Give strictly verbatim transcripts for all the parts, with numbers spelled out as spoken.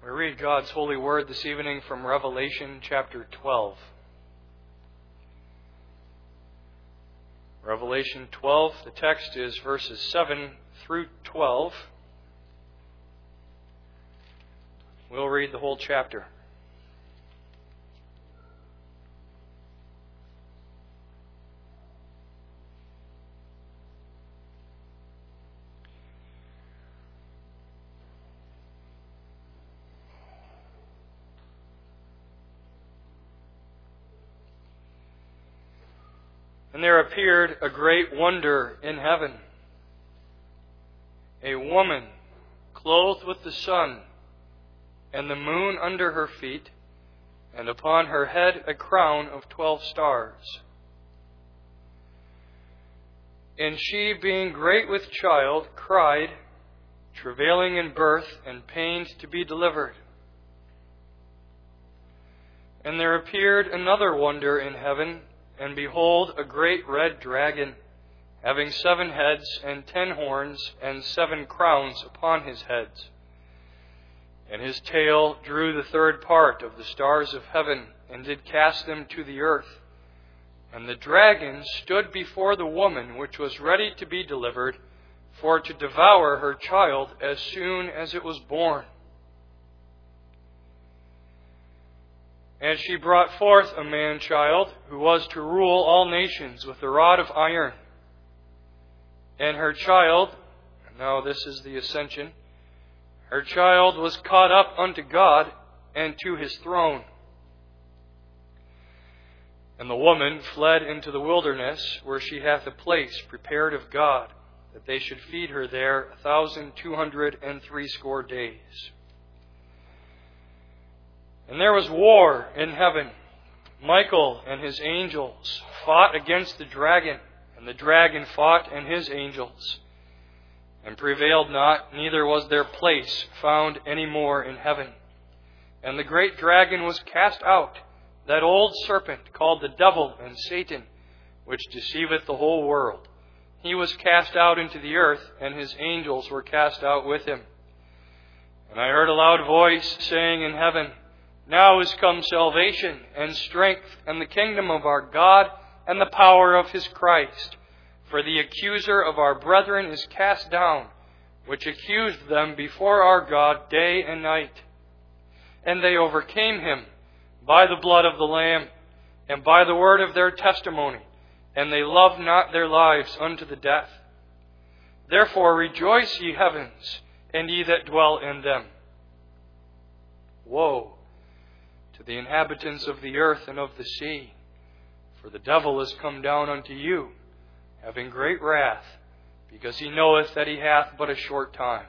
We read God's holy word this evening from Revelation chapter twelve. Revelation twelve, the text is verses seven through twelve. We'll read the whole chapter. And there appeared a great wonder in heaven, a woman clothed with the sun, and the moon under her feet, and upon her head a crown of twelve stars. And she, being great with child, cried, travailing in birth, and pained to be delivered. And there appeared another wonder in heaven, and behold, a great red dragon, having seven heads and ten horns, and seven crowns upon his heads. And his tail drew the third part of the stars of heaven, and did cast them to the earth. And the dragon stood before the woman which was ready to be delivered, for to devour her child as soon as it was born. And she brought forth a man-child, who was to rule all nations with a rod of iron. And her child, now this is the ascension, her child was caught up unto God and to his throne. And the woman fled into the wilderness, where she hath a place prepared of God, that they should feed her there a thousand two hundred and threescore days. And there was war in heaven. Michael and his angels fought against the dragon, and the dragon fought and his angels, and prevailed not, neither was their place found any more in heaven. And the great dragon was cast out, that old serpent called the devil and Satan, which deceiveth the whole world. He was cast out into the earth, and his angels were cast out with him. And I heard a loud voice saying in heaven, Now is come salvation and strength and the kingdom of our God and the power of his Christ. For the accuser of our brethren is cast down, which accused them before our God day and night. And they overcame him by the blood of the Lamb and by the word of their testimony, and they loved not their lives unto the death. Therefore rejoice, ye heavens, and ye that dwell in them. Woe to the inhabitants of the earth and of the sea, for the devil is come down unto you, having great wrath, because he knoweth that he hath but a short time.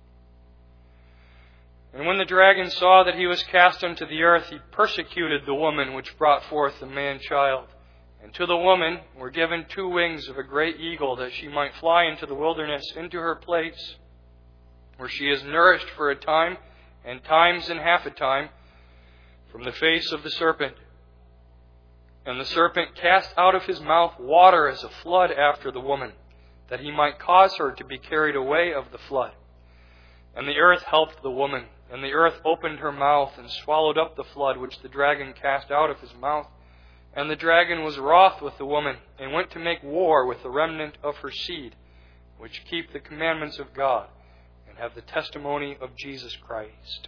And when the dragon saw that he was cast unto the earth, he persecuted the woman which brought forth the man-child. And to the woman were given two wings of a great eagle, that she might fly into the wilderness, into her place, where she is nourished for a time, and times and half a time, from the face of the serpent. And the serpent cast out of his mouth water as a flood after the woman, that he might cause her to be carried away of the flood. And the earth helped the woman, and the earth opened her mouth and swallowed up the flood which the dragon cast out of his mouth. And the dragon was wroth with the woman, and went to make war with the remnant of her seed, which keep the commandments of God, and have the testimony of Jesus Christ.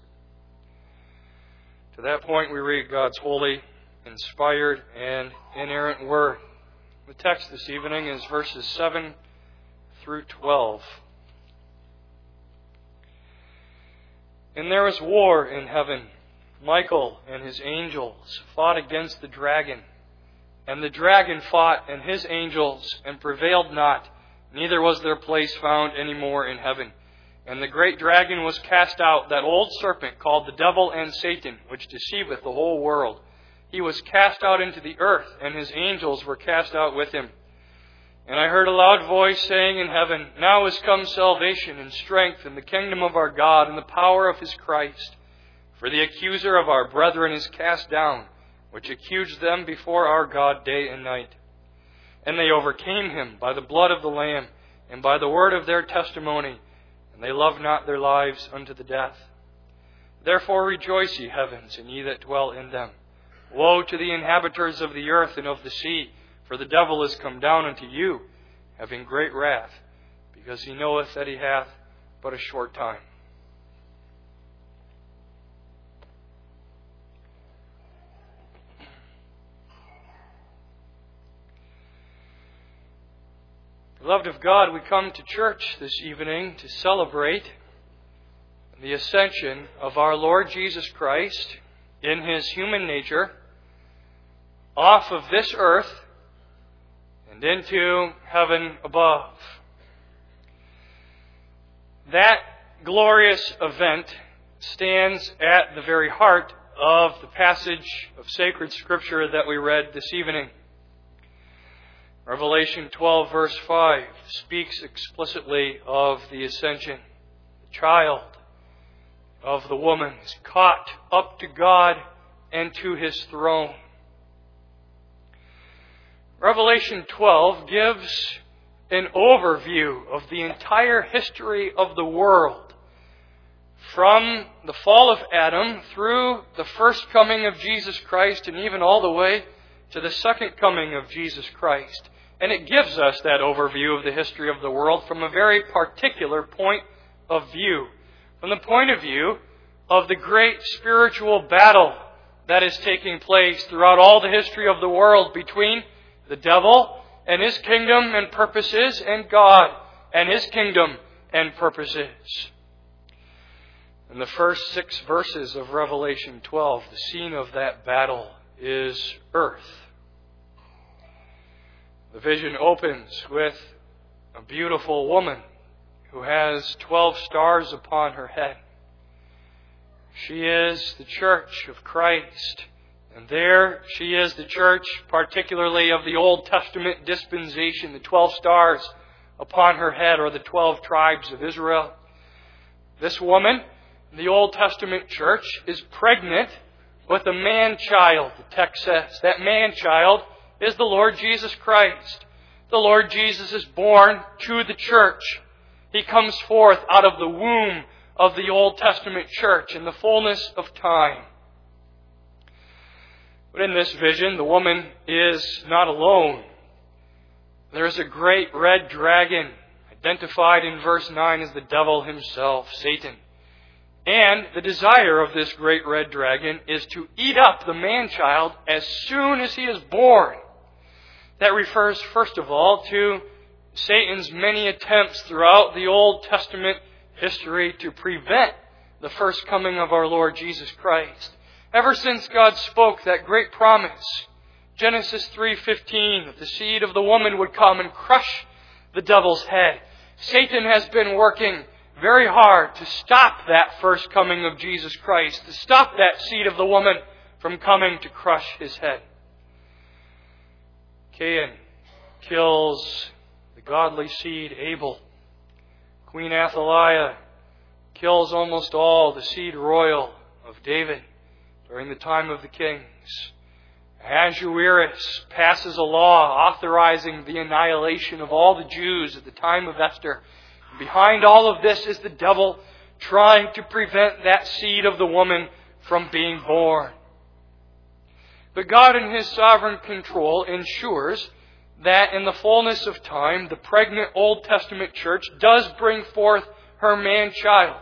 To that point, we read God's holy, inspired, and inerrant word. The text this evening is verses seven through twelve. And there was war in heaven. Michael and his angels fought against the dragon. And the dragon fought and his angels, and prevailed not, neither was their place found any more in heaven. And the great dragon was cast out, that old serpent called the devil and Satan, which deceiveth the whole world. He was cast out into the earth, and his angels were cast out with him. And I heard a loud voice saying in heaven, Now is come salvation and strength and the kingdom of our God and the power of his Christ. For the accuser of our brethren is cast down, which accused them before our God day and night. And they overcame him by the blood of the Lamb and by the word of their testimony, and they loved not their lives unto the death. Therefore rejoice, ye heavens, and ye that dwell in them. Woe to the inhabitants of the earth and of the sea, for the devil is come down unto you, having great wrath, because he knoweth that he hath but a short time. Beloved of God, we come to church this evening to celebrate the ascension of our Lord Jesus Christ in His human nature off of this earth and into heaven above. That glorious event stands at the very heart of the passage of sacred Scripture that we read this evening. Revelation twelve verse five speaks explicitly of the ascension. The child of the woman is caught up to God and to His throne. Revelation twelve gives an overview of the entire history of the world, from the fall of Adam through the first coming of Jesus Christ and even all the way to the second coming of Jesus Christ. And it gives us that overview of the history of the world from a very particular point of view. From the point of view of the great spiritual battle that is taking place throughout all the history of the world between the devil and his kingdom and purposes and God and His kingdom and purposes. In the first six verses of Revelation twelve, the scene of that battle is earth. The vision opens with a beautiful woman who has twelve stars upon her head. She is the church of Christ. And there she is, the church, particularly of the Old Testament dispensation, the twelve stars upon her head, or the twelve tribes of Israel. This woman, the Old Testament church, is pregnant with a man-child, the text says. That man-child is the Lord Jesus Christ. The Lord Jesus is born to the church. He comes forth out of the womb of the Old Testament church in the fullness of time. But in this vision, the woman is not alone. There is a great red dragon, identified in verse nine as the devil himself, Satan. And the desire of this great red dragon is to eat up the man-child as soon as he is born. That refers, first of all, to Satan's many attempts throughout the Old Testament history to prevent the first coming of our Lord Jesus Christ. Ever since God spoke that great promise, Genesis three fifteen, that the seed of the woman would come and crush the devil's head, Satan has been working very hard to stop that first coming of Jesus Christ, to stop that seed of the woman from coming to crush his head. Cain kills the godly seed Abel. Queen Athaliah kills almost all the seed royal of David during the time of the kings. Ahasuerus passes a law authorizing the annihilation of all the Jews at the time of Esther. And behind all of this is the devil trying to prevent that seed of the woman from being born. But God, in His sovereign control, ensures that in the fullness of time, the pregnant Old Testament church does bring forth her man-child.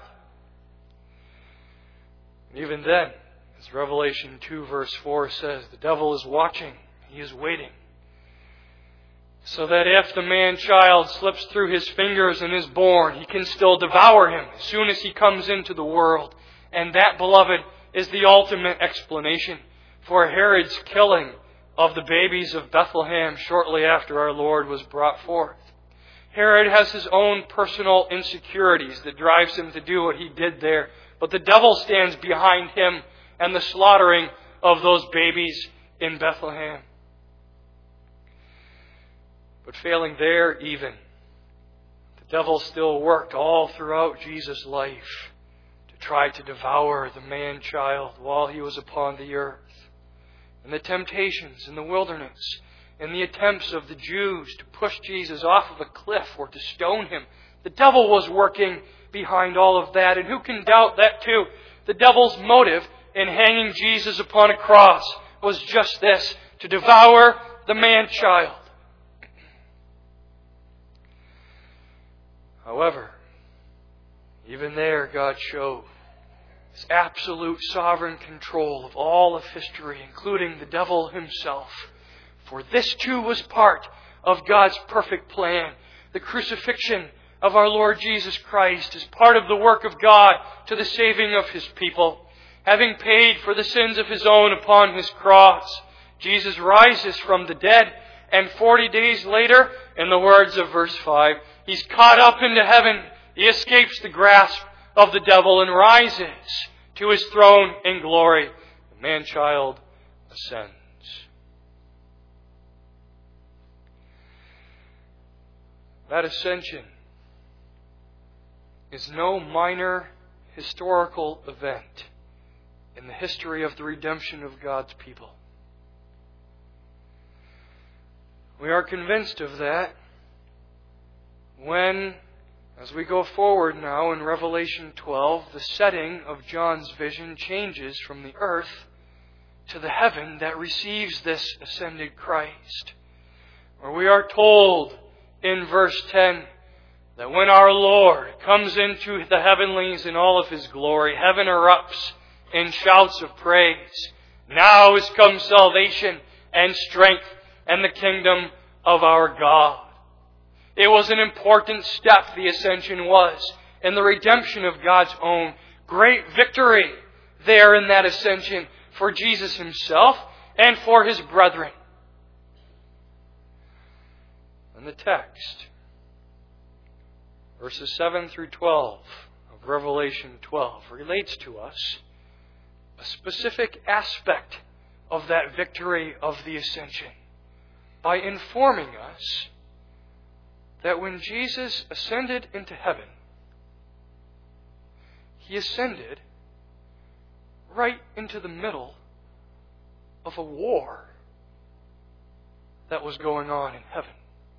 Even then, as Revelation two verse four says, the devil is watching, he is waiting, so that if the man-child slips through his fingers and is born, he can still devour him as soon as he comes into the world. And that, beloved, is the ultimate explanation for Herod's killing of the babies of Bethlehem shortly after our Lord was brought forth. Herod has his own personal insecurities that drives him to do what he did there. But the devil stands behind him and the slaughtering of those babies in Bethlehem. But failing there even, the devil still worked all throughout Jesus' life to try to devour the man-child while he was upon the earth. And the temptations in the wilderness, and the attempts of the Jews to push Jesus off of a cliff or to stone Him. The devil was working behind all of that. And who can doubt that too? The devil's motive in hanging Jesus upon a cross was just this, to devour the man-child. However, even there God showed His absolute sovereign control of all of history, including the devil himself. For this too was part of God's perfect plan. The crucifixion of our Lord Jesus Christ is part of the work of God to the saving of His people. Having paid for the sins of His own upon His cross, Jesus rises from the dead, and forty days later, in the words of verse five, He's caught up into heaven. He escapes the grasp of the devil and rises to His throne in glory. The man-child ascends. That ascension is no minor historical event in the history of the redemption of God's people. We are convinced of that when, as we go forward now in Revelation twelve, the setting of John's vision changes from the earth to the heaven that receives this ascended Christ. Where we are told in verse ten that when our Lord comes into the heavenlies in all of His glory, heaven erupts in shouts of praise. Now is come salvation and strength and the kingdom of our God. It was an important step, the ascension was, in the redemption of God's own. Great victory there in that ascension for Jesus Himself and for His brethren. And the text, verses seven through twelve of Revelation twelve, relates to us a specific aspect of that victory of the ascension by informing us that when Jesus ascended into heaven, He ascended right into the middle of a war that was going on in heaven.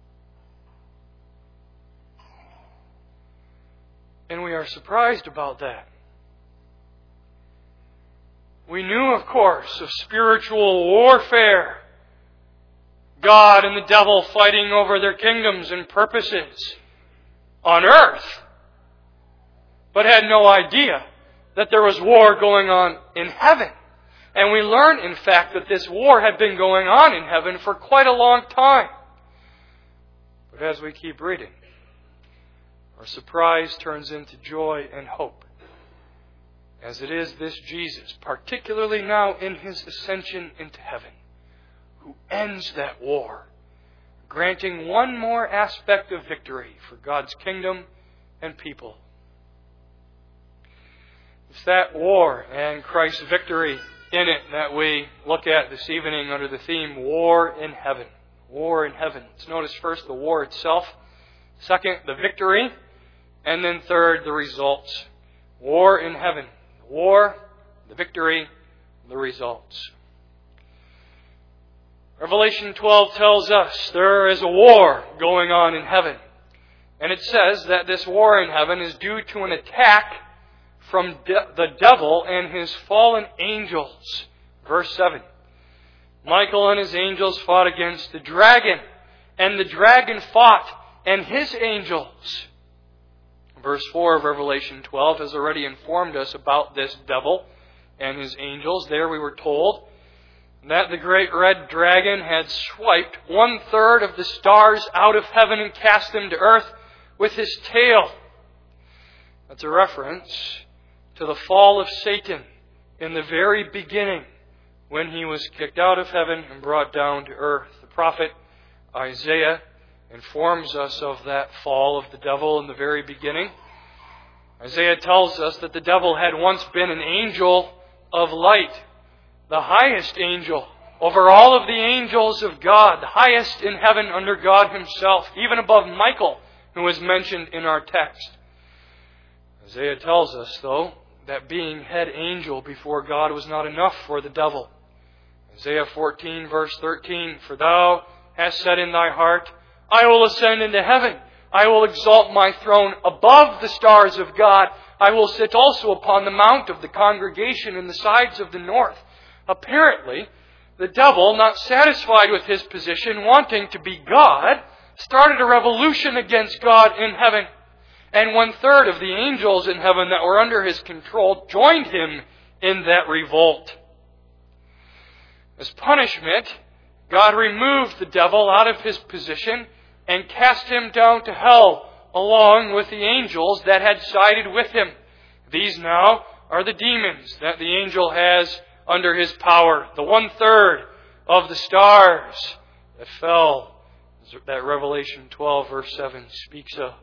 And we are surprised about that. We knew, of course, of spiritual warfare. God and the devil fighting over their kingdoms and purposes on earth, but had no idea that there was war going on in heaven. And we learn, in fact, that this war had been going on in heaven for quite a long time. But as we keep reading, our surprise turns into joy and hope, as it is this Jesus, particularly now in His ascension into heaven, who ends that war, granting one more aspect of victory for God's kingdom and people. It's that war and Christ's victory in it that we look at this evening under the theme, War in Heaven. War in Heaven. Let's notice first the war itself, second, the victory, and then third, the results. War in Heaven. The war, the victory, the results. Revelation twelve tells us there is a war going on in heaven. And it says that this war in heaven is due to an attack from de- the devil and his fallen angels. Verse seven. Michael and his angels fought against the dragon, and the dragon fought and his angels. Verse four of Revelation twelve has already informed us about this devil and his angels. There we were told that the great red dragon had swiped one third of the stars out of heaven and cast them to earth with his tail. That's a reference to the fall of Satan in the very beginning, when he was kicked out of heaven and brought down to earth. The prophet Isaiah informs us of that fall of the devil in the very beginning. Isaiah tells us that the devil had once been an angel of light, the highest angel over all of the angels of God, the highest in heaven under God Himself, even above Michael, who is mentioned in our text. Isaiah tells us, though, that being head angel before God was not enough for the devil. Isaiah fourteen, verse thirteen, "For thou hast said in thy heart, I will ascend into heaven. I will exalt my throne above the stars of God. I will sit also upon the mount of the congregation in the sides of the north. Apparently, the devil, not satisfied with his position, wanting to be God, started a revolution against God in heaven. And one third of the angels in heaven that were under his control joined him in that revolt. As punishment, God removed the devil out of his position and cast him down to hell along with the angels that had sided with him. These now are the demons that the angel has under his power. The one third of the stars that fell, that Revelation twelve verse seven speaks of.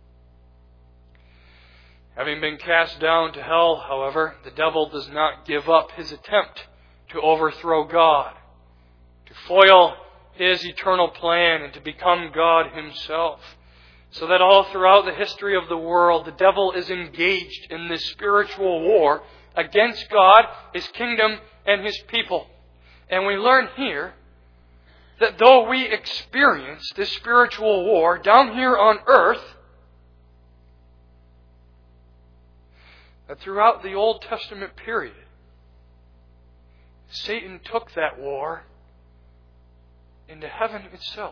Having been cast down to hell, however, the devil does not give up his attempt to overthrow God, to foil his eternal plan, and to become God himself. So that all throughout the history of the world, the devil is engaged in this spiritual war against God, His kingdom, and His people. And we learn here that though we experience this spiritual war down here on earth, that throughout the Old Testament period, Satan took that war into heaven itself.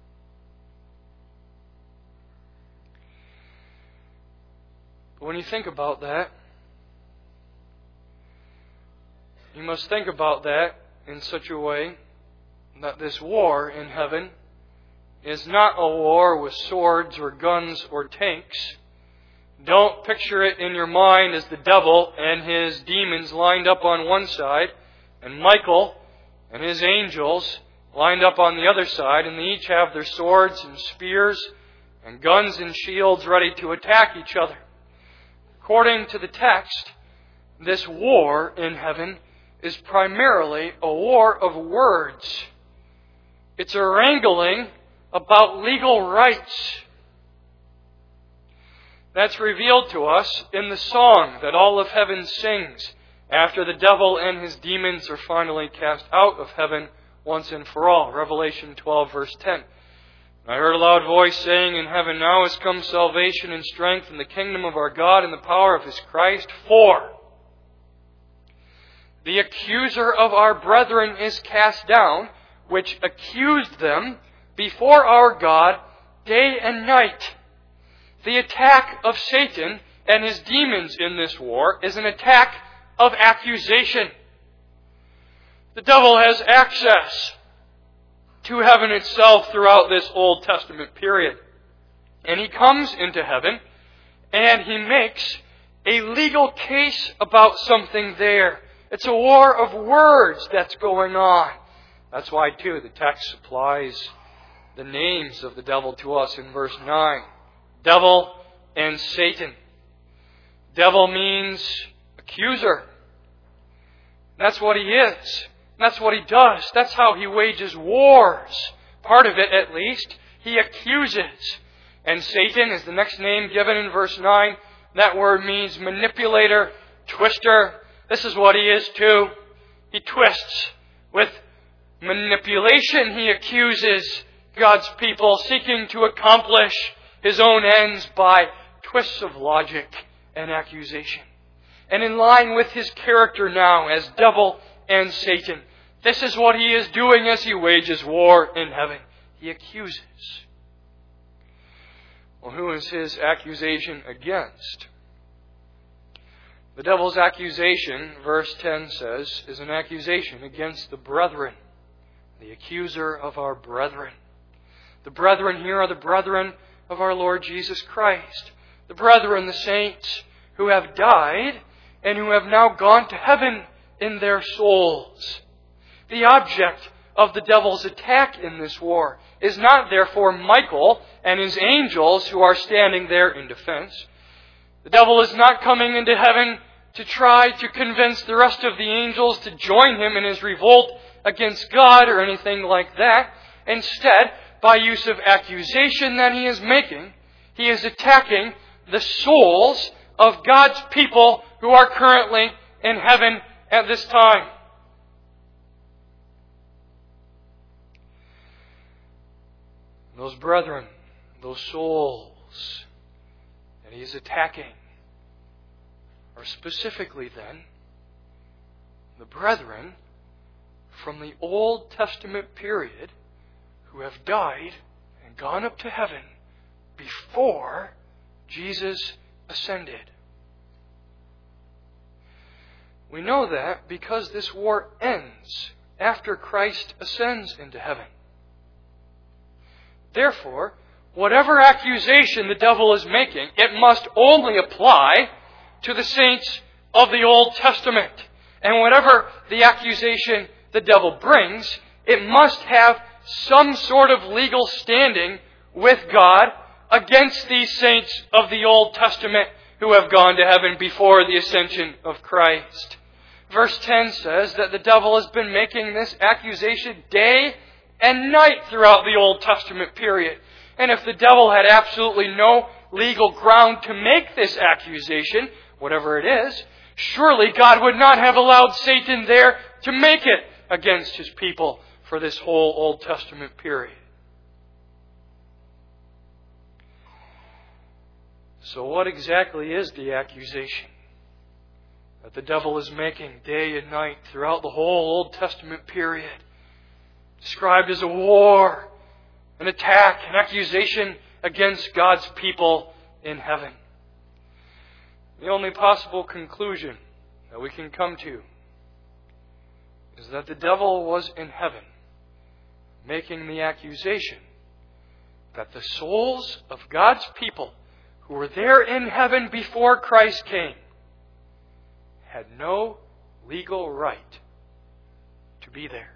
But when you think about that, you must think about that in such a way that this war in heaven is not a war with swords or guns or tanks. Don't picture it in your mind as the devil and his demons lined up on one side, and Michael and his angels lined up on the other side, and they each have their swords and spears and guns and shields ready to attack each other. According to the text, this war in heaven is primarily a war of words. It's a wrangling about legal rights. That's revealed to us in the song that all of heaven sings after the devil and his demons are finally cast out of heaven once and for all. Revelation twelve verse ten. I heard a loud voice saying, in heaven now has come salvation and strength in the kingdom of our God and the power of His Christ. For the accuser of our brethren is cast down, which accused them before our God day and night. The attack of Satan and his demons in this war is an attack of accusation. The devil has access to heaven itself throughout this Old Testament period. And he comes into heaven and he makes a legal case about something there. It's a war of words that's going on. That's why, too, the text supplies the names of the devil to us in verse nine. Devil and Satan. Devil means accuser. That's what he is. That's what he does. That's how he wages wars. Part of it, at least, he accuses. And Satan is the next name given in verse nine. That word means manipulator, twister. This is what he is too. He twists. With manipulation, he accuses God's people, seeking to accomplish his own ends by twists of logic and accusation. And in line with his character now as devil and Satan, this is what he is doing as he wages war in heaven. He accuses. Well, who is his accusation against? The devil's accusation, verse ten says, is an accusation against the brethren, the accuser of our brethren. The brethren here are the brethren of our Lord Jesus Christ. The brethren, the saints, who have died and who have now gone to heaven in their souls. The object of the devil's attack in this war is not therefore Michael and his angels who are standing there in defense. The devil is not coming into heaven to try to convince the rest of the angels to join him in his revolt against God or anything like that. Instead, by use of accusation that he is making, he is attacking the souls of God's people who are currently in heaven at this time. Those brethren, those souls that he is attacking are specifically then the brethren from the Old Testament period who have died and gone up to heaven before Jesus ascended. We know that because this war ends after Christ ascends into heaven. Therefore, whatever accusation the devil is making, it must only apply to the saints of the Old Testament. And whatever the accusation the devil brings, it must have some sort of legal standing with God against these saints of the Old Testament who have gone to heaven before the ascension of Christ. Verse ten says that the devil has been making this accusation day and night throughout the Old Testament period. And if the devil had absolutely no legal ground to make this accusation, whatever it is, surely God would not have allowed Satan there to make it against His people for this whole Old Testament period. So what exactly is the accusation that the devil is making day and night throughout the whole Old Testament period? Described as a war, an attack, an accusation against God's people in heaven. The only possible conclusion that we can come to is that the devil was in heaven making the accusation that the souls of God's people who were there in heaven before Christ came had no legal right to be there.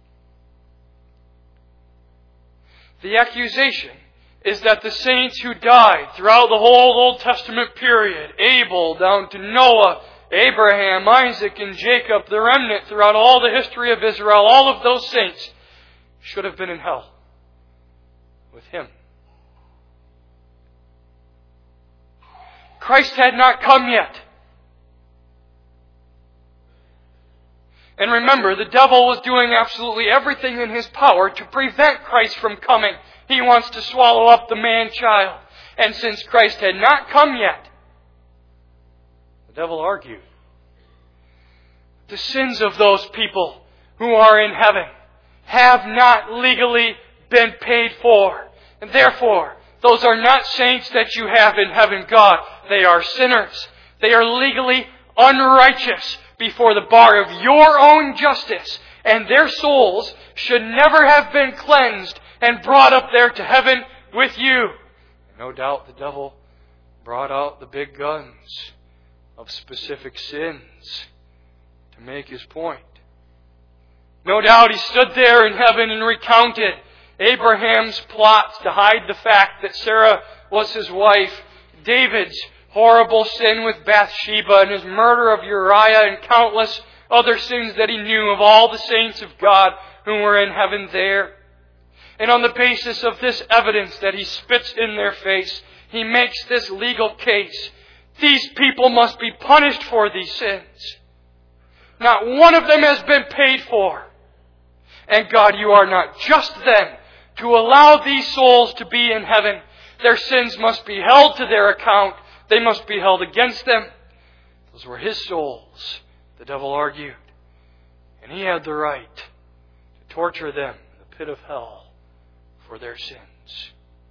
The accusation is that the saints who died throughout the whole Old Testament period, Abel down to Noah, Abraham, Isaac, and Jacob, the remnant throughout all the history of Israel, all of those saints should have been in hell with Him. Christ had not come yet. And remember, the devil was doing absolutely everything in his power to prevent Christ from coming. He wants to swallow up the man-child. And since Christ had not come yet, the devil argued, the sins of those people who are in heaven have not legally been paid for. And therefore, those are not saints that you have in heaven, God. They are sinners. They are legally unrighteous before the bar of your own justice. And their souls should never have been cleansed and brought up there to heaven with you. No doubt the devil brought out the big guns of specific sins to make his point. No doubt he stood there in heaven and recounted Abraham's plots to hide the fact that Sarah was his wife, David's horrible sin with Bathsheba and his murder of Uriah and countless other sins that he knew of all the saints of God who were in heaven there. And on the basis of this evidence that he spits in their face, he makes this legal case. These people must be punished for these sins. Not one of them has been paid for. And God, you are not just then to allow these souls to be in heaven. Their sins must be held to their account. They must be held against them. Those were his souls, the devil argued. And he had the right to torture them in the pit of hell for their sins.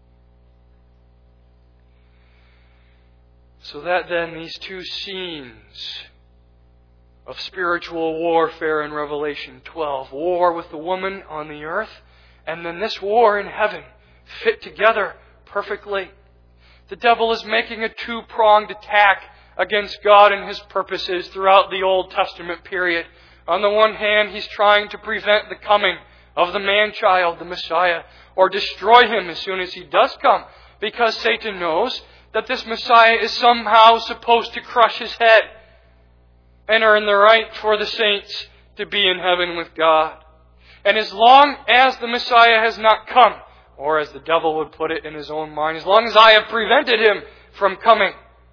So that then these two scenes of spiritual warfare in Revelation twelve, war with the woman on the earth, and then this war in heaven, fit together perfectly. The devil is making a two-pronged attack against God and His purposes throughout the Old Testament period. On the one hand, he's trying to prevent the coming of the man-child, the Messiah, or destroy Him as soon as He does come, because Satan knows that this Messiah is somehow supposed to crush His head and earn the right for the saints to be in heaven with God. And as long as the Messiah has not come, or as the devil would put it in his own mind, as long as I have prevented Him from coming,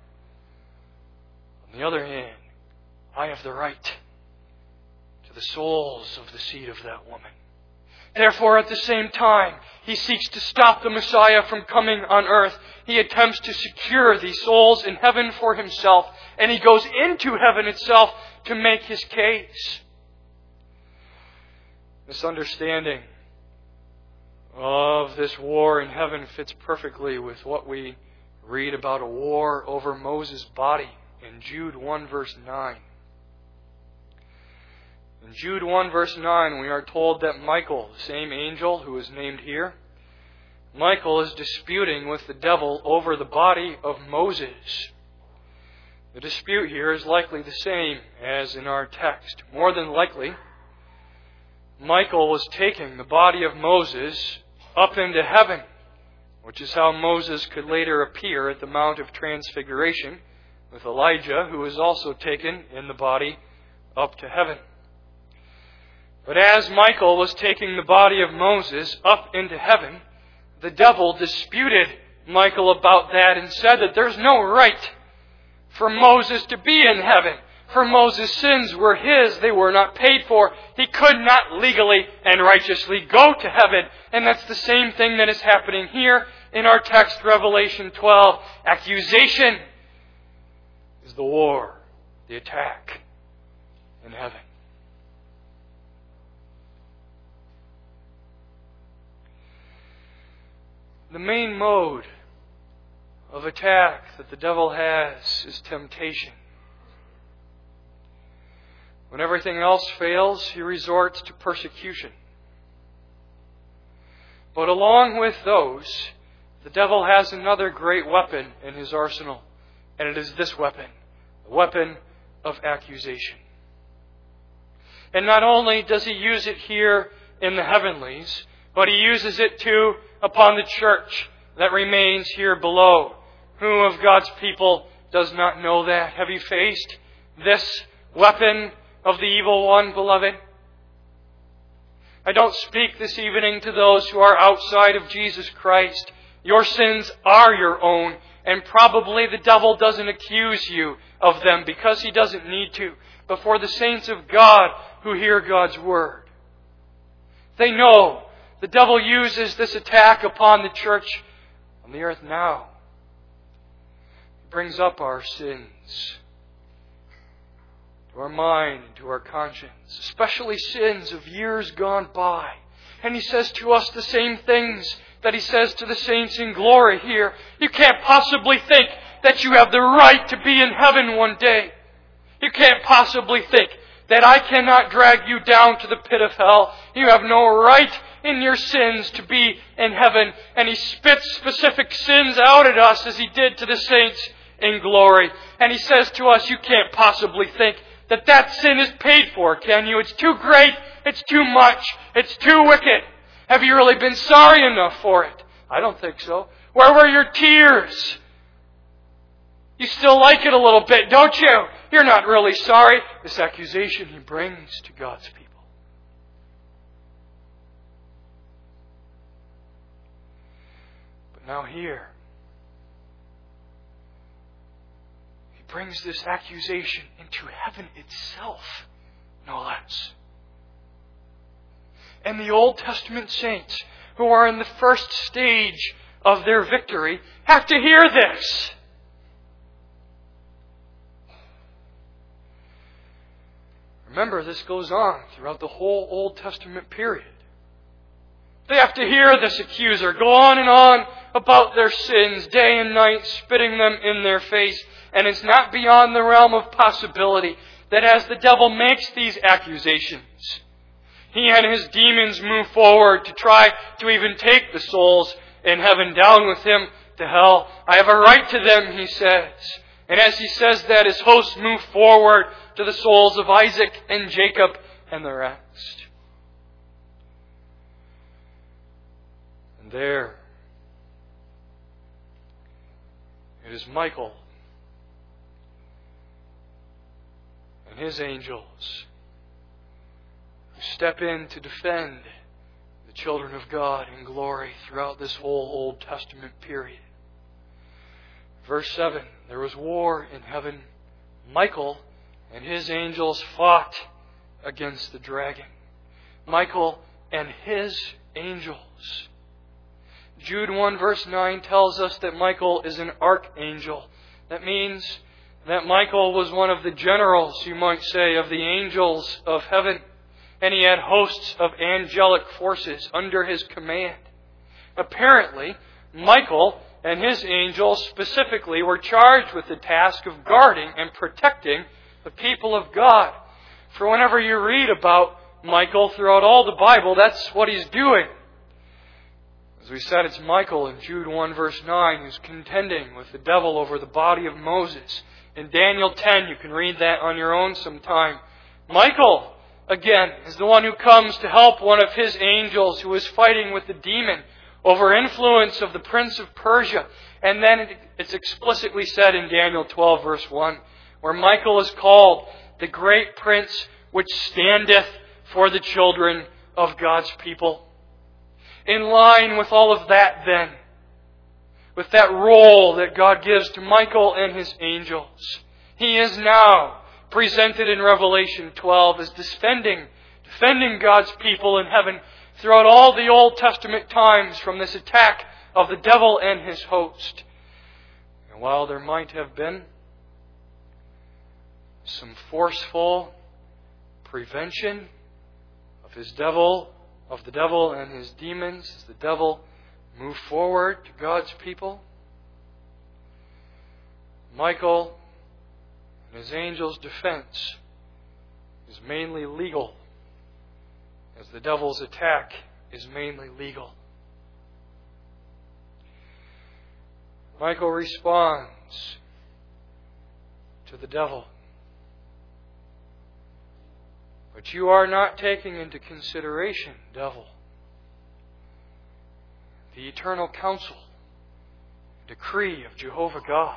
on the other hand, I have the right to the souls of the seed of that woman. Therefore, at the same time, he seeks to stop the Messiah from coming on earth. He attempts to secure these souls in heaven for himself. and he goes into heaven itself to make his case. This understanding of this war in heaven fits perfectly with what we read about a war over Moses' body in Jude one verse nine. In Jude one verse nine we are told that Michael, the same angel who is named here, Michael is disputing with the devil over the body of Moses. The dispute here is likely the same as in our text. More than likely, Michael was taking the body of Moses up into heaven, which is how Moses could later appear at the Mount of Transfiguration with Elijah, who was also taken in the body up to heaven. But as Michael was taking the body of Moses up into heaven, the devil disputed Michael about that and said that there's no right for Moses to be in heaven. For Moses' sins were his. They were not paid for. He could not legally and righteously go to heaven. And that's the same thing that is happening here in our text, Revelation twelve. Accusation is the war, the attack in heaven. The main mode of attack that the devil has is temptation. When everything else fails, he resorts to persecution. But along with those, the devil has another great weapon in his arsenal, and it is this weapon, the weapon of accusation. And not only does he use it here in the heavenlies, but he uses it too upon the church that remains here below. Who of God's people does not know that? Have you faced this weapon of the evil one, beloved? I don't speak this evening to those who are outside of Jesus Christ. Your sins are your own, and probably the devil doesn't accuse you of them because he doesn't need to. But for the saints of God who hear God's word, they know the devil uses this attack upon the church on the earth now. He brings up our sins to our mind and to our conscience, especially sins of years gone by. And he says to us the same things that he says to the saints in glory here. You can't possibly think that you have the right to be in heaven one day. You can't possibly think that I cannot drag you down to the pit of hell. You have no right in your sins to be in heaven. And he spits specific sins out at us as he did to the saints in glory. And he says to us, you can't possibly think that that sin is paid for, can you? It's too great. It's too much. It's too wicked. Have you really been sorry enough for it? I don't think so. Where were your tears? You still like it a little bit, don't you? You're not really sorry. This accusation he brings to God's people. But now here, he brings this accusation into heaven itself, no less. And the Old Testament saints, who are in the first stage of their victory, have to hear this. Remember, this goes on throughout the whole Old Testament period. They have to hear this accuser go on and on about their sins day and night, spitting them in their face. And it's not beyond the realm of possibility that as the devil makes these accusations, he and his demons move forward to try to even take the souls in heaven down with him to hell. I have a right to them, he says. And as he says that, his hosts move forward to the souls of Isaac and Jacob and the rest. And there, it is Michael and his angels who step in to defend the children of God in glory throughout this whole Old Testament period. Verse seven, there was war in heaven. Michael and his angels fought against the dragon. Michael and his angels. Jude one verse nine tells us that Michael is an archangel. That means that Michael was one of the generals, you might say, of the angels of heaven, and he had hosts of angelic forces under his command. Apparently, Michael and his angels specifically were charged with the task of guarding and protecting the people of God. For whenever you read about Michael throughout all the Bible, that's what he's doing. As we said, it's Michael in Jude one verse nine who's contending with the devil over the body of Moses. In Daniel ten, you can read that on your own sometime. Michael, again, is the one who comes to help one of his angels who is fighting with the demon over influence of the prince of Persia. And then it's explicitly said in Daniel twelve verse one, where Michael is called the great prince which standeth for the children of God's people. In line with all of that then, with that role that God gives to Michael and his angels, he is now presented in Revelation twelve as defending, defending God's people in heaven throughout all the Old Testament times from this attack of the devil and his host. And while there might have been some forceful prevention of his devil, of the devil and his demons, as the devil moved forward to God's people, Michael and his angels' defense is mainly legal, as the devil's attack is mainly legal. Michael responds to the devil. But you are not taking into consideration, devil, the eternal counsel, decree of Jehovah God.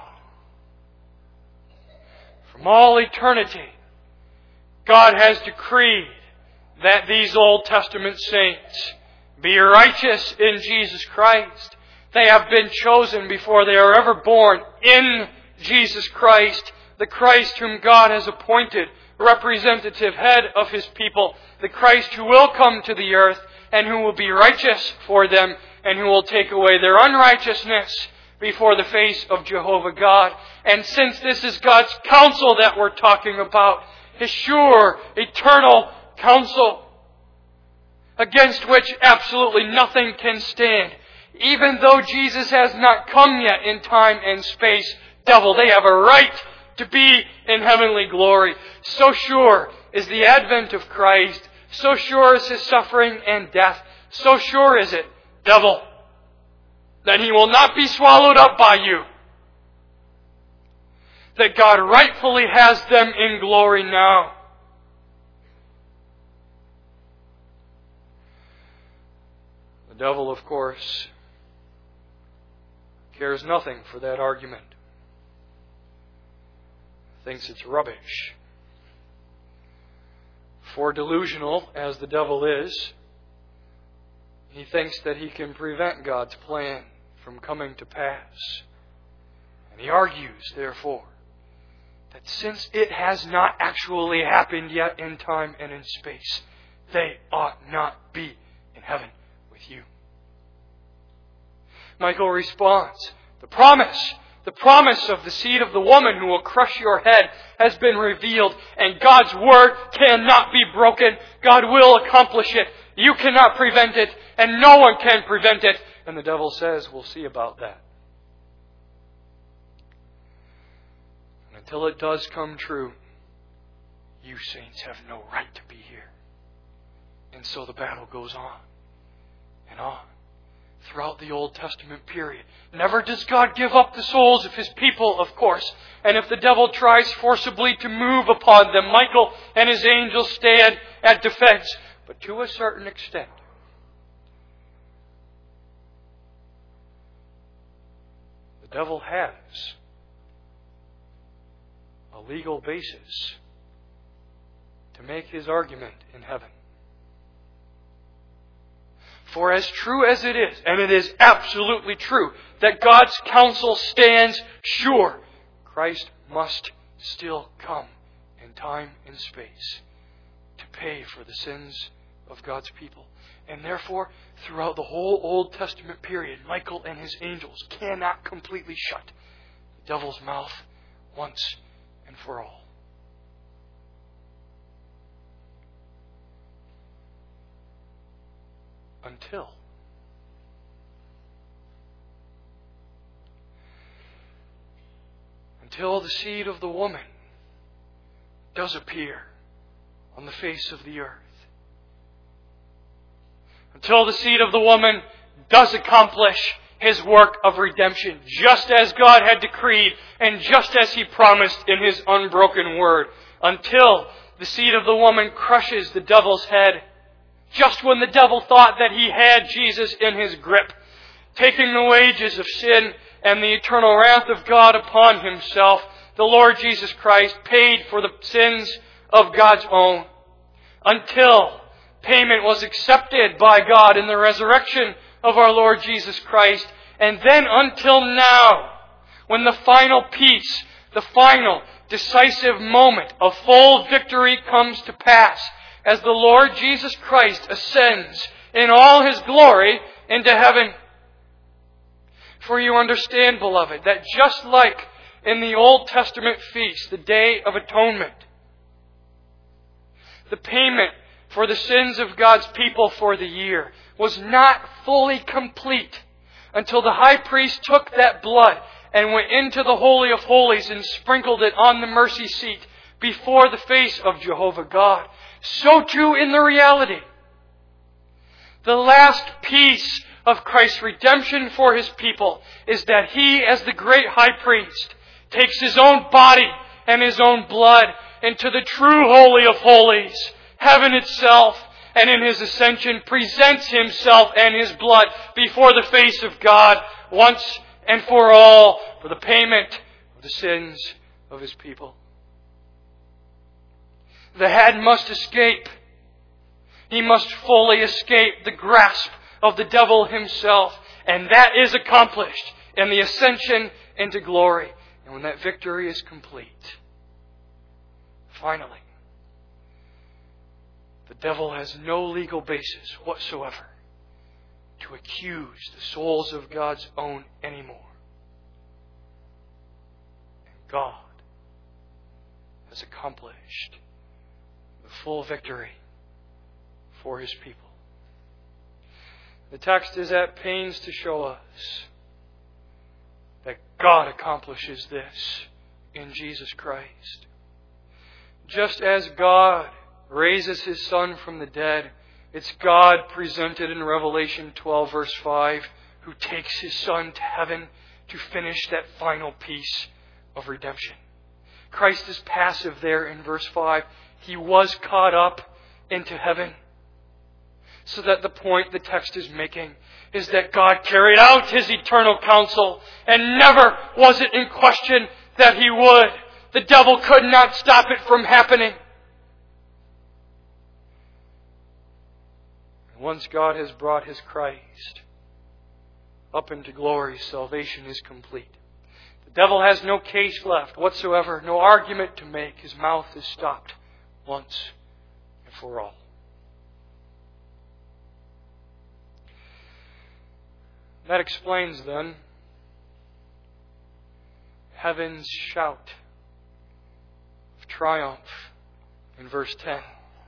From all eternity, God has decreed that these Old Testament saints be righteous in Jesus Christ. They have been chosen before they are ever born in Jesus Christ, the Christ whom God has appointed representative head of His people, the Christ who will come to the earth and who will be righteous for them and who will take away their unrighteousness before the face of Jehovah God. And since this is God's counsel that we're talking about, His sure, eternal counsel, against which absolutely nothing can stand, even though Jesus has not come yet in time and space, devil, they have a right to be in heavenly glory. So sure is the advent of Christ, so sure is His suffering and death, so sure is it, devil, that He will not be swallowed up by you, that God rightfully has them in glory now. The devil, of course, cares nothing for that argument. Thinks it's rubbish. For delusional as the devil is, he thinks that he can prevent God's plan from coming to pass. And he argues, therefore, that since it has not actually happened yet in time and in space, they ought not be in heaven with you. Michael responds, the promise The promise of the seed of the woman who will crush your head has been revealed, and God's word cannot be broken. God will accomplish it. You cannot prevent it, and no one can prevent it. And the devil says, we'll see about that. And until it does come true, you saints have no right to be here. And so the battle goes on and on throughout the Old Testament period. Never does God give up the souls of His people, of course. And if the devil tries forcibly to move upon them, Michael and his angels stand at defense. But to a certain extent. The devil has a legal basis to make his argument in heaven. For as true as it is, and it is absolutely true, that God's counsel stands sure, Christ must still come in time and space to pay for the sins of God's people. And therefore, throughout the whole Old Testament period, Michael and his angels cannot completely shut the devil's mouth once and for all. Until until the seed of the woman does appear on the face of the earth. Until the seed of the woman does accomplish His work of redemption, just as God had decreed and just as He promised in His unbroken word. Until the seed of the woman crushes the devil's head, just when the devil thought that he had Jesus in his grip, taking the wages of sin and the eternal wrath of God upon Himself, the Lord Jesus Christ paid for the sins of God's own. Until payment was accepted by God in the resurrection of our Lord Jesus Christ. And then until now, when the final peace, the final decisive moment of full victory comes to pass, as the Lord Jesus Christ ascends in all His glory into heaven. For you understand, beloved, that just like in the Old Testament feast, the Day of Atonement, the payment for the sins of God's people for the year was not fully complete until the high priest took that blood and went into the Holy of Holies and sprinkled it on the mercy seat before the face of Jehovah God. So too in the reality, the last piece of Christ's redemption for His people is that He, as the great high priest, takes His own body and His own blood into the true Holy of Holies, heaven itself, and in His ascension presents Himself and His blood before the face of God once and for all for the payment of the sins of His people. The head must escape. He must fully escape the grasp of the devil himself. And that is accomplished in the ascension into glory. And when that victory is complete, finally, the devil has no legal basis whatsoever to accuse the souls of God's own anymore. And God has accomplished the full victory for His people. The text is at pains to show us that God accomplishes this in Jesus Christ. Just as God raises His Son from the dead, it's God presented in Revelation twelve verse five who takes His Son to heaven to finish that final piece of redemption. Christ is passive there in verse five. He was caught up into heaven. So that the point the text is making is that God carried out His eternal counsel, and never was it in question that He would. The devil could not stop it from happening. Once God has brought His Christ up into glory, salvation is complete. The devil has no case left whatsoever, no argument to make. His mouth is stopped once and for all. That explains then heaven's shout of triumph in verse ten.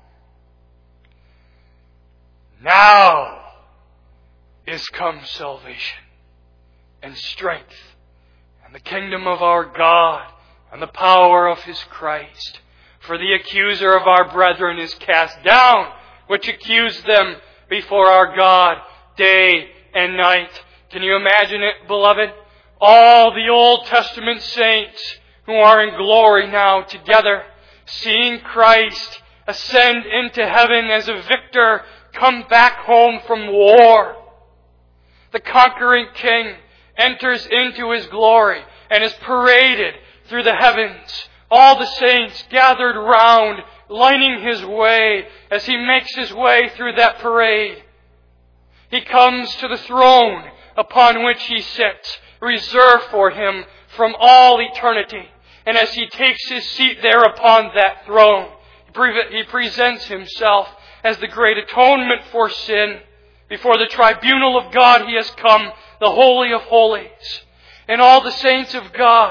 Now is come salvation and strength and the kingdom of our God and the power of His Christ. For the accuser of our brethren is cast down, which accused them before our God day and night. Can you imagine it, beloved? All the Old Testament saints who are in glory now together, seeing Christ ascend into heaven as a victor, come back home from war. The conquering King enters into His glory and is paraded through the heavens. All the saints gathered round, lining His way as He makes His way through that parade. He comes to the throne upon which He sits, reserved for Him from all eternity. And as He takes His seat there upon that throne, He presents Himself as the great atonement for sin. Before the tribunal of God He has come, the Holy of Holies. And all the saints of God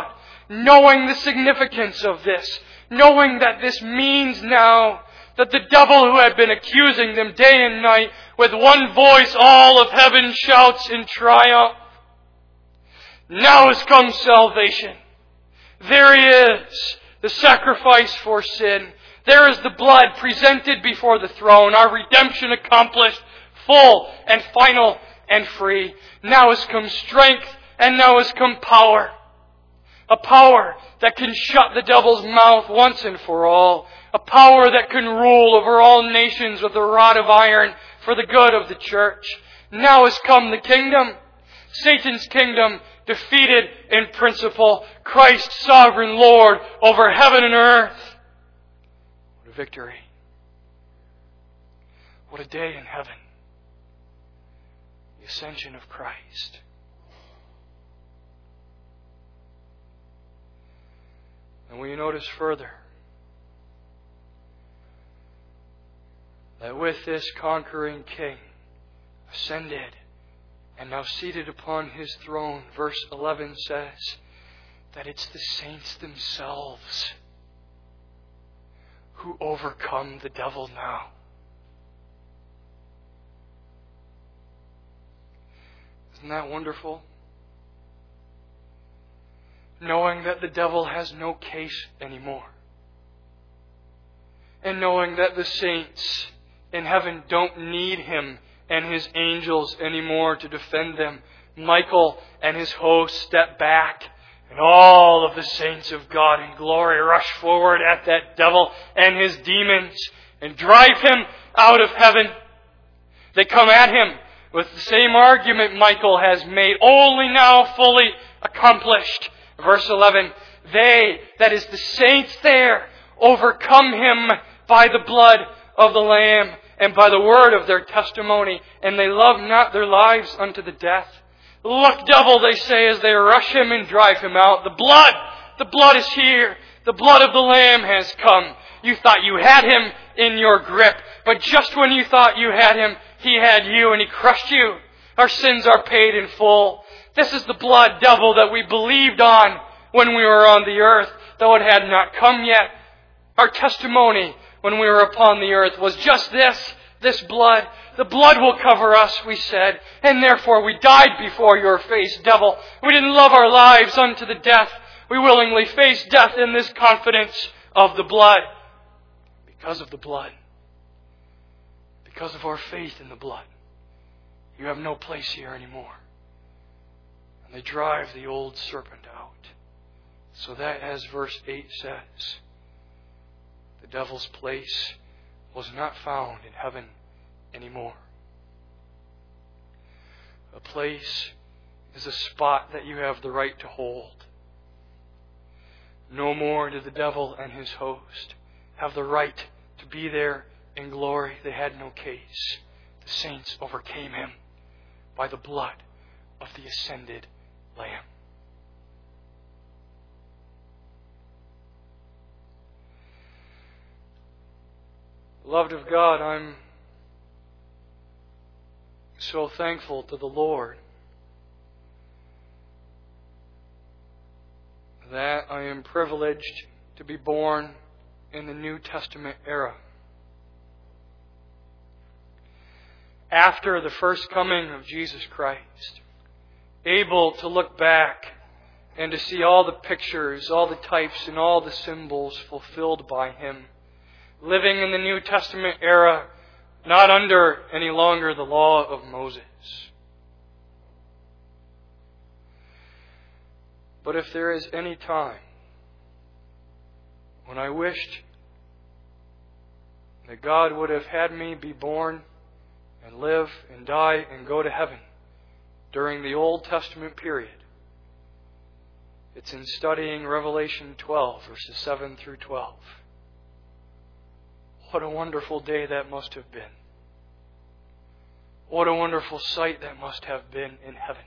knowing the significance of this, knowing that this means now that the devil who had been accusing them day and night, with one voice all of heaven shouts in triumph, now has come salvation. There he is, the sacrifice for sin. There is the blood presented before the throne, our redemption accomplished, full and final and free. Now has come strength, and now has come power. A power that can shut the devil's mouth once and for all. A power that can rule over all nations with a rod of iron for the good of the church. Now has come the kingdom. Satan's kingdom defeated in principle. Christ sovereign Lord over heaven and earth. What a victory. What a day in heaven. The ascension of Christ. And we notice further that with this conquering King ascended and now seated upon His throne, verse eleven says that it's the saints themselves who overcome the devil now. Isn't that wonderful? Knowing that the devil has no case anymore. And knowing that the saints in heaven don't need him and his angels anymore to defend them. Michael and his host step back, and all of the saints of God in glory rush forward at that devil and his demons and drive him out of heaven. They come at him with the same argument Michael has made, only now fully accomplished. Verse eleven, they, that is the saints there, overcome him by the blood of the Lamb and by the word of their testimony, and they love not their lives unto the death. Look, devil, they say as they rush him and drive him out. The blood, the blood is here. The blood of the Lamb has come. You thought you had him in your grip, but just when you thought you had him, he had you and he crushed you. Our sins are paid in full. This is the blood, devil, that we believed on when we were on the earth, though it had not come yet. Our testimony when we were upon the earth was just this, this blood. The blood will cover us, we said, and therefore we died before your face, devil. We didn't love our lives unto the death. We willingly face death in this confidence of the blood. Because of the blood. Because of our faith in the blood. You have no place here anymore. And they drive the old serpent out. So that, as verse eight says, the devil's place was not found in heaven anymore. A place is a spot that you have the right to hold. No more did the devil and his host have the right to be there in glory. They had no case. The saints overcame him by the blood of the ascended Lamb. Beloved of God, I'm so thankful to the Lord that I am privileged to be born in the New Testament era. After the first coming of Jesus Christ, able to look back and to see all the pictures, all the types, and all the symbols fulfilled by Him. Living in the New Testament era, not under any longer the law of Moses. But if there is any time when I wished that God would have had me be born and live and die and go to heaven during the Old Testament period, it's in studying Revelation twelve, verses seven through twelve. What a wonderful day that must have been. What a wonderful sight that must have been in heaven.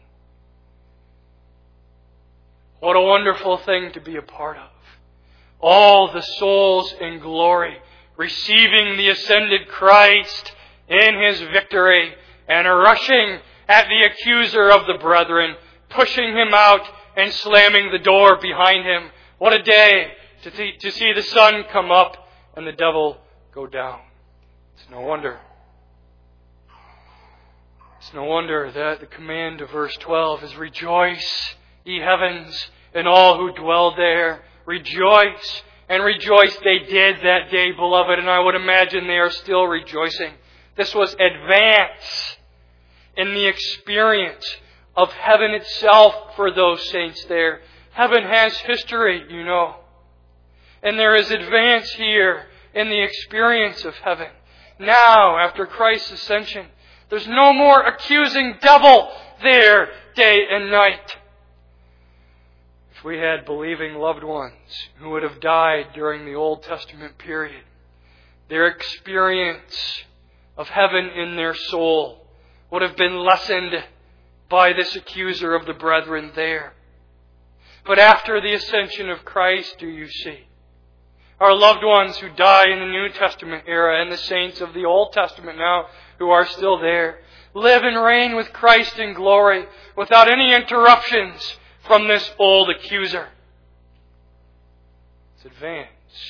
What a wonderful thing to be a part of. All the souls in glory receiving the ascended Christ in His victory and rushing at the accuser of the brethren, pushing him out and slamming the door behind him. What a day to see, to see the sun come up and the devil go down. It's no wonder. It's no wonder that the command of verse twelve is, "Rejoice, ye heavens, and all who dwell there. Rejoice." And rejoice they did that day, beloved, and I would imagine they are still rejoicing. This was advance in the experience of heaven itself for those saints there. Heaven has history, you know. And there is advance here in the experience of heaven. Now, after Christ's ascension, there's no more accusing devil there day and night. If we had believing loved ones who would have died during the Old Testament period, their experience of heaven in their soul would have been lessened by this accuser of the brethren there. But after the ascension of Christ, do you see? Our loved ones who die in the New Testament era and the saints of the Old Testament now who are still there live and reign with Christ in glory without any interruptions from this old accuser. It's advance.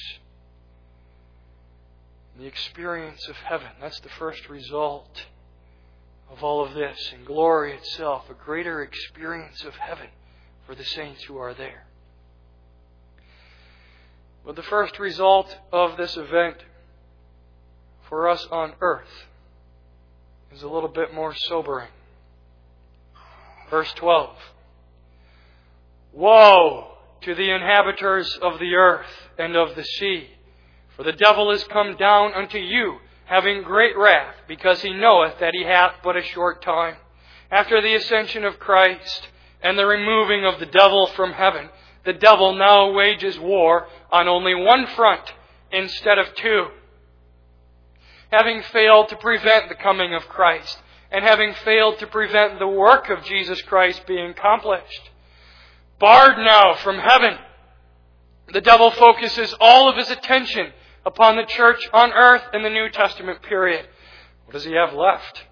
The experience of heaven. That's the first result of all of this. And glory itself, a greater experience of heaven for the saints who are there. But the first result of this event for us on earth is a little bit more sobering. Verse twelve. "Woe to the inhabitants of the earth and of the sea, for the devil is come down unto you, having great wrath, because he knoweth that he hath but a short time." After the ascension of Christ and the removing of the devil from heaven, the devil now wages war on only one front instead of two. Having failed to prevent the coming of Christ, and having failed to prevent the work of Jesus Christ being accomplished, barred now from heaven, the devil focuses all of his attention upon the church on earth in the New Testament period. What does he have left?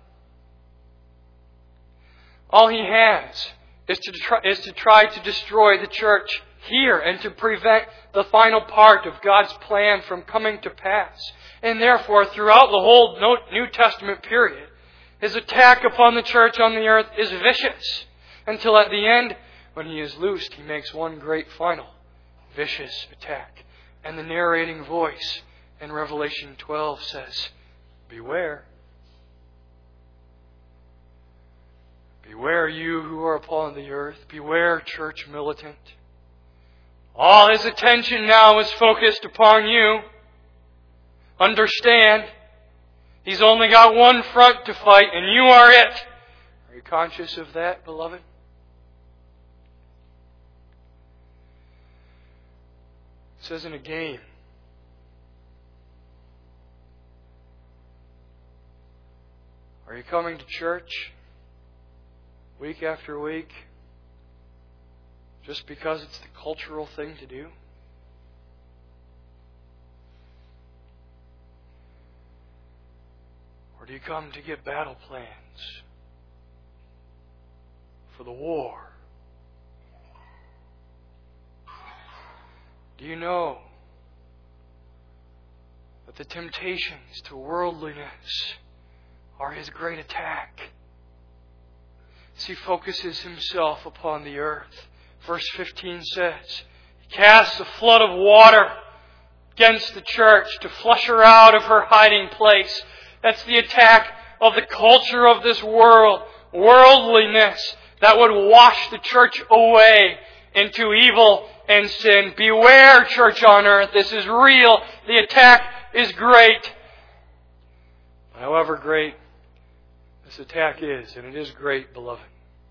All he has is to try, is to try to destroy the church here and to prevent the final part of God's plan from coming to pass. And therefore, throughout the whole New Testament period, his attack upon the church on the earth is vicious, until at the end, when he is loosed, he makes one great final vicious attack. And the narrating voice in Revelation twelve says, "Beware. Beware you who are upon the earth. Beware, church militant. All his attention now is focused upon you. Understand, he's only got one front to fight, and you are it." Are you conscious of that, beloved? This isn't a game. Are you coming to church week after week just because it's the cultural thing to do? Or do you come to get battle plans for the war? Do you know that the temptations to worldliness are his great attack? As he focuses himself upon the earth. Verse fifteen says, he casts a flood of water against the church to flush her out of her hiding place. That's the attack of the culture of this world. Worldliness that would wash the church away into evil and sin. Beware, church on earth. This is real. The attack is great. However great this attack is, and it is great, beloved.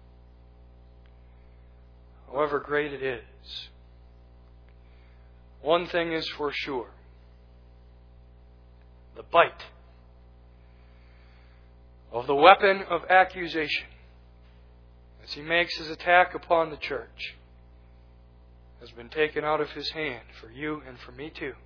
However great it is, one thing is for sure. The bite of the weapon of accusation as he makes his attack upon the church has been taken out of his hand for you and for me too.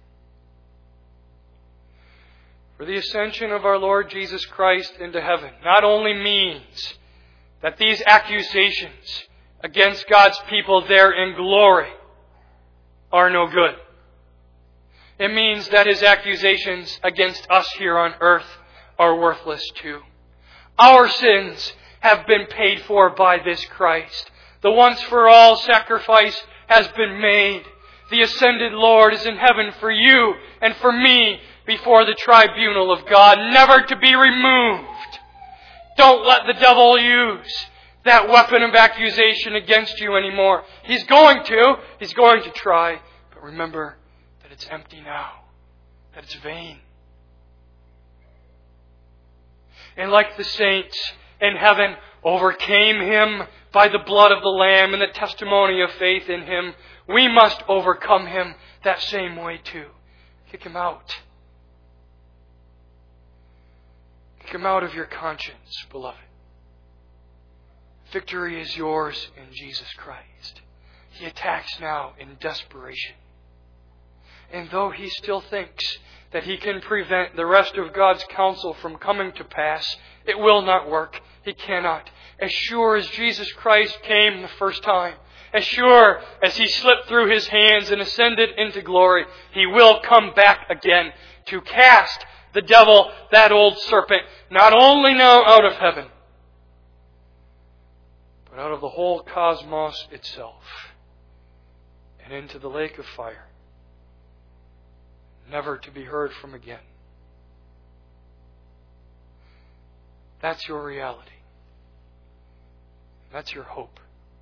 For the ascension of our Lord Jesus Christ into heaven not only means that these accusations against God's people there in glory are no good. It means that His accusations against us here on earth are worthless too. Our sins have been paid for by this Christ. The once-for-all sacrifice has been made. The ascended Lord is in heaven for you and for me before the tribunal of God, never to be removed. Don't let the devil use that weapon of accusation against you anymore. He's going to. He's going to try. But remember that it's empty now. That it's vain. And like the saints in heaven overcame Him by the blood of the Lamb and the testimony of faith in Him, we must overcome him that same way too. Kick him out. Kick him out of your conscience, beloved. Victory is yours in Jesus Christ. He attacks now in desperation. And though he still thinks that he can prevent the rest of God's counsel from coming to pass, it will not work. He cannot. As sure as Jesus Christ came the first time, as sure as He slipped through His hands and ascended into glory, He will come back again to cast the devil, that old serpent, not only now out of heaven, but out of the whole cosmos itself and into the lake of fire, never to be heard from again. That's your reality. That's your hope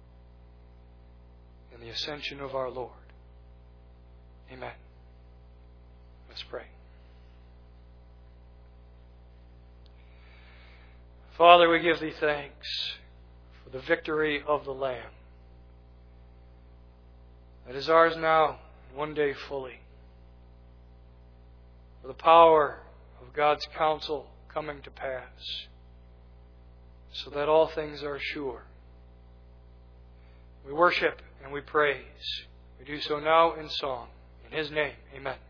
in the ascension of our Lord. Amen. Let's pray. Father, we give Thee thanks for the victory of the Lamb that is ours now, one day fully. For the power of God's counsel coming to pass, so that all things are sure. We worship and we praise. We do so now in song. In His name, amen.